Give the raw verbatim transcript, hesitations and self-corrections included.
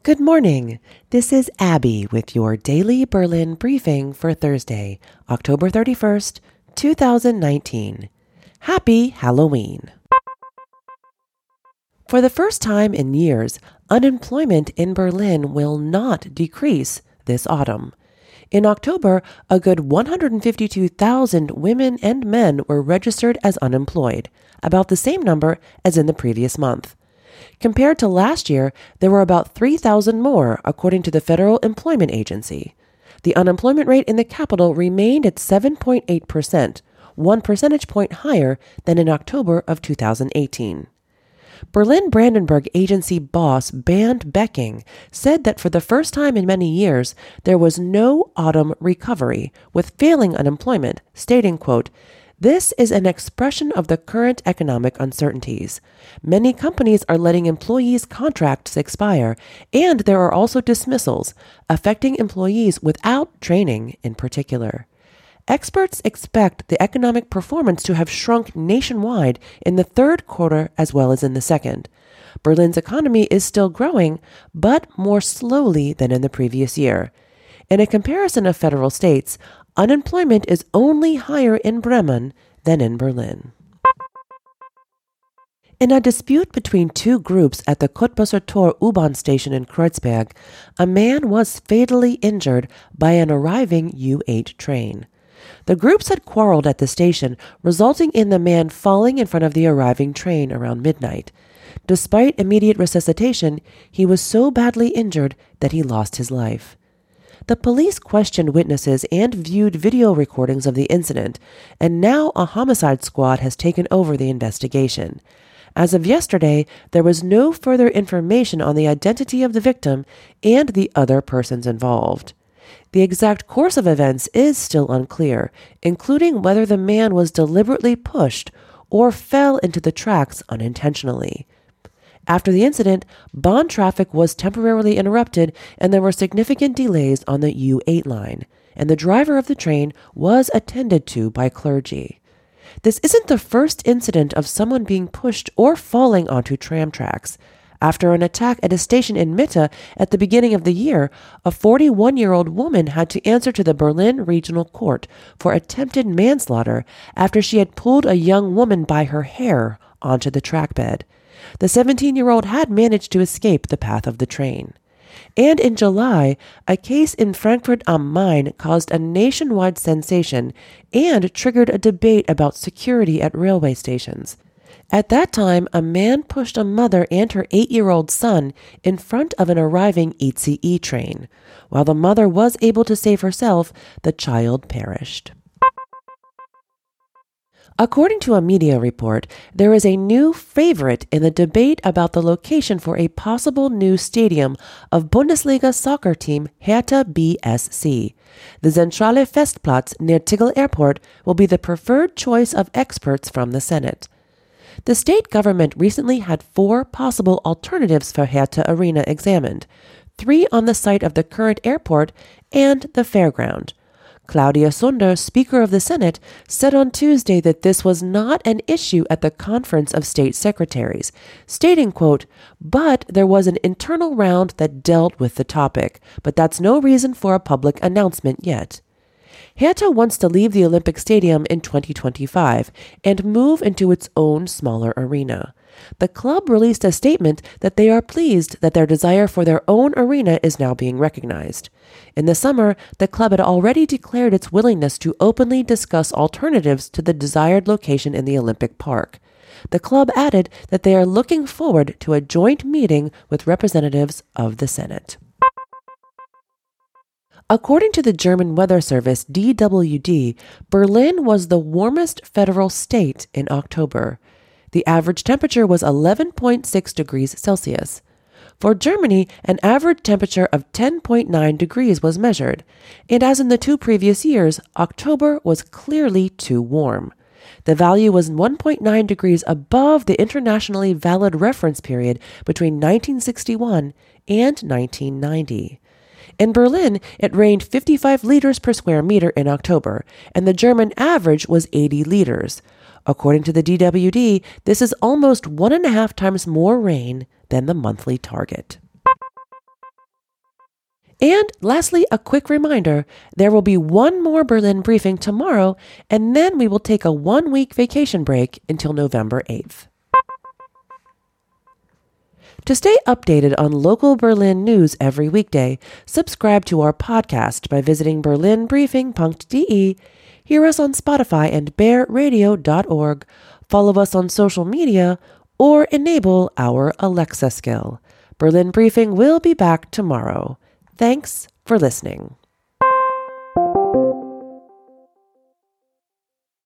Good morning. This is Abby with your daily Berlin briefing for Thursday, October thirty-first, two thousand nineteen. Happy Halloween. For the first time in years, unemployment in Berlin will not decrease this autumn. In October, a good one hundred fifty-two thousand women and men were registered as unemployed, about the same number as in the previous month. Compared to last year, there were about three thousand more, according to the Federal Employment Agency. The unemployment rate in the capital remained at seven point eight percent, one percentage point higher than in October of two thousand eighteen. Berlin Brandenburg Agency boss Bernd Becking said that for the first time in many years, there was no autumn recovery, with failing unemployment, stating, quote, "This is an expression of the current economic uncertainties. Many companies are letting employees' contracts expire, and there are also dismissals, affecting employees without training in particular." Experts expect the economic performance to have shrunk nationwide in the third quarter as well as in the second. Berlin's economy is still growing, but more slowly than in the previous year. In a comparison of federal states, unemployment is only higher in Bremen than in Berlin. In a dispute between two groups at the Cottbusser Tor U-Bahn station in Kreuzberg, a man was fatally injured by an arriving U eight train. The groups had quarreled at the station, resulting in the man falling in front of the arriving train around midnight. Despite immediate resuscitation, he was so badly injured that he lost his life. The police questioned witnesses and viewed video recordings of the incident, and now a homicide squad has taken over the investigation. As of yesterday, there was no further information on the identity of the victim and the other persons involved. The exact course of events is still unclear, including whether the man was deliberately pushed or fell into the tracks unintentionally. After the incident, Bahn traffic was temporarily interrupted and there were significant delays on the U eight line, and the driver of the train was attended to by clergy. This isn't the first incident of someone being pushed or falling onto tram tracks. After an attack at a station in Mitte at the beginning of the year, a forty-one-year-old woman had to answer to the Berlin Regional Court for attempted manslaughter after she had pulled a young woman by her hair onto the track bed. The seventeen-year-old had managed to escape the path of the train. And in July, a case in Frankfurt am Main caused a nationwide sensation and triggered a debate about security at railway stations. At that time, a man pushed a mother and her eight-year-old son in front of an arriving I C E train. While the mother was able to save herself, the child perished. According to a media report, there is a new favorite in the debate about the location for a possible new stadium of Bundesliga soccer team Hertha B S C. The Zentrale Festplatz near Tegel Airport will be the preferred choice of experts from the Senate. The state government recently had four possible alternatives for Hertha Arena examined, three on the site of the current airport and the fairground. Claudia Sunder, Speaker of the Senate, said on Tuesday that this was not an issue at the Conference of State Secretaries, stating, quote, "But there was an internal round that dealt with the topic, but that's no reason for a public announcement yet." Hertha wants to leave the Olympic Stadium in twenty twenty-five and move into its own smaller arena. The club released a statement that they are pleased that their desire for their own arena is now being recognized. In the summer, the club had already declared its willingness to openly discuss alternatives to the desired location in the Olympic Park. The club added that they are looking forward to a joint meeting with representatives of the Senate. According to the German weather service D W D, Berlin was the warmest federal state in October. The average temperature was eleven point six degrees Celsius. For Germany, an average temperature of ten point nine degrees was measured, and as in the two previous years, October was clearly too warm. The value was one point nine degrees above the internationally valid reference period between nineteen sixty-one and nineteen ninety. In Berlin, it rained fifty-five liters per square meter in October, and the German average was eighty liters. According to the D W D, this is almost one and a half times more rain than the monthly target. And lastly, a quick reminder, there will be one more Berlin briefing tomorrow, and then we will take a one-week vacation break until November eighth. To stay updated on local Berlin news every weekday, subscribe to our podcast by visiting berlin briefing dot d e, hear us on Spotify and bear radio dot org, follow us on social media, or enable our Alexa skill. Berlin Briefing will be back tomorrow. Thanks for listening.